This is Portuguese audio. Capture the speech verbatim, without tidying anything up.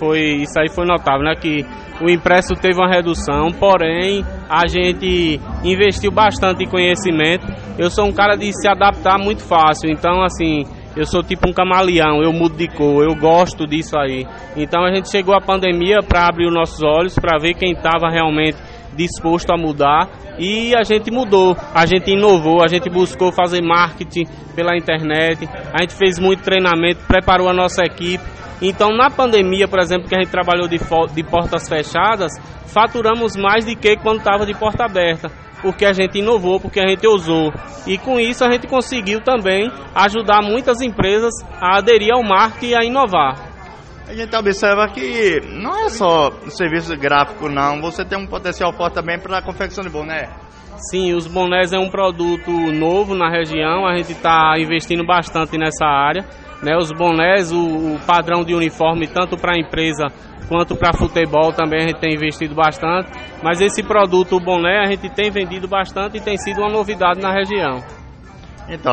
foi, isso aí foi notável, né? Que o impresso teve uma redução, porém a gente investiu bastante em conhecimento. Eu sou um cara de se adaptar muito fácil, então assim, eu sou tipo um camaleão, eu mudo de cor, eu gosto disso aí. Então a gente chegou à pandemia para abrir os nossos olhos, para ver quem estava realmente disposto a mudar, e a gente mudou, a gente inovou, a gente buscou fazer marketing pela internet, a gente fez muito treinamento, preparou a nossa equipe. Então na pandemia, por exemplo, que a gente trabalhou de, de portas fechadas, faturamos mais do que quando estava de porta aberta, porque a gente inovou, porque a gente ousou, e com isso a gente conseguiu também ajudar muitas empresas a aderir ao marketing e a inovar. A gente observa que não é só serviço gráfico não, você tem um potencial forte também para a confecção de boné. Sim, os bonés é um produto novo na região, a gente está investindo bastante nessa área, né? Os bonés, o, o padrão de uniforme, tanto para a empresa quanto para futebol também a gente tem investido bastante, mas esse produto, o boné, a gente tem vendido bastante e tem sido uma novidade na região. Então,